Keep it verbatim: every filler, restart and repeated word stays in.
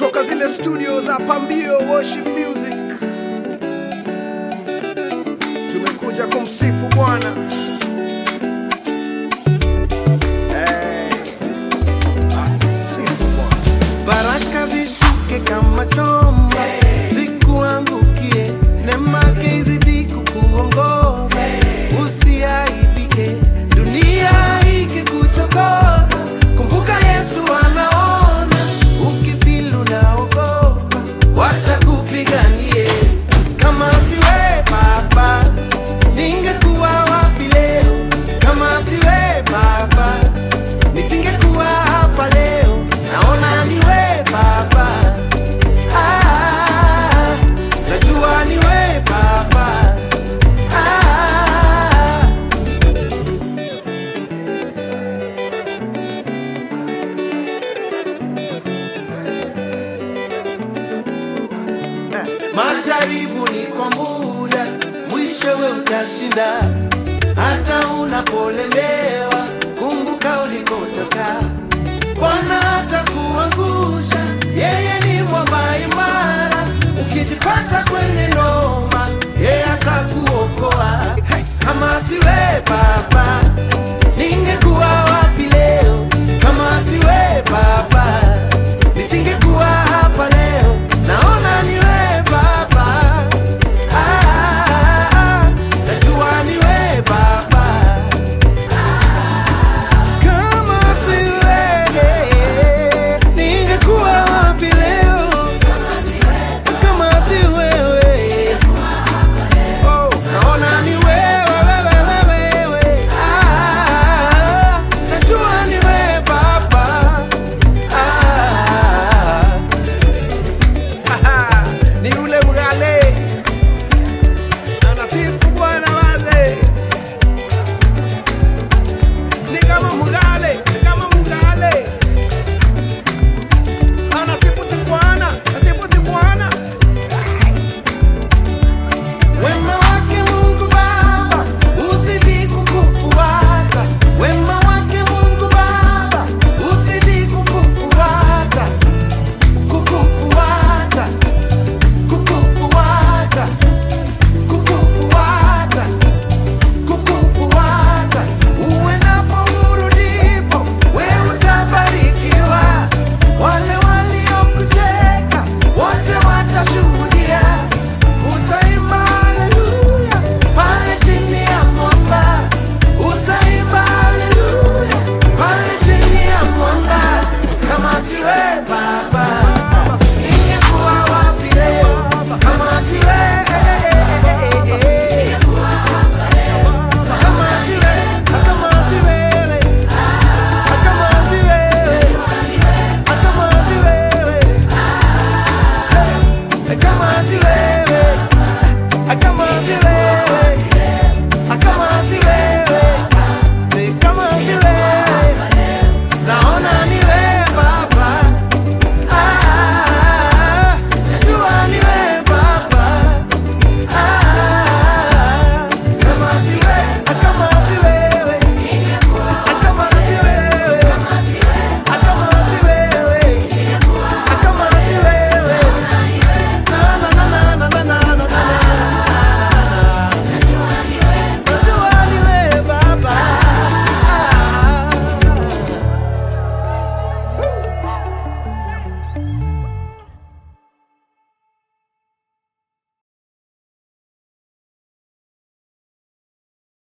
kutoka zile studio za Pambio Worship Music. Tumekuja kumsifu Bwana. Hey, asifiwe Bwana. Baraka zishuke kama chomba, zikuangukie, neema yake izidi kukuongoza. Usiaibike dunia ikikuchokoza, kumbuka Yesu anaona. Ukifilu naogopa, wacha kupiganie. Kama siwe Baba, ningekuwa wapi leo? Kama siwe Baba, nisingekuwa hapa leo. Naona niwe Baba, ah, najua niwe Baba, ah. Majaribu ni kwa muda, mwishowe utashinda. Hata unapolemewa, kumbuka ulikotoka. Bwana atakuangusha, yeye ni mwamba imara. Ukijipata kwenye noma, yeye atakuokoa. Kama siwe Baba, ninge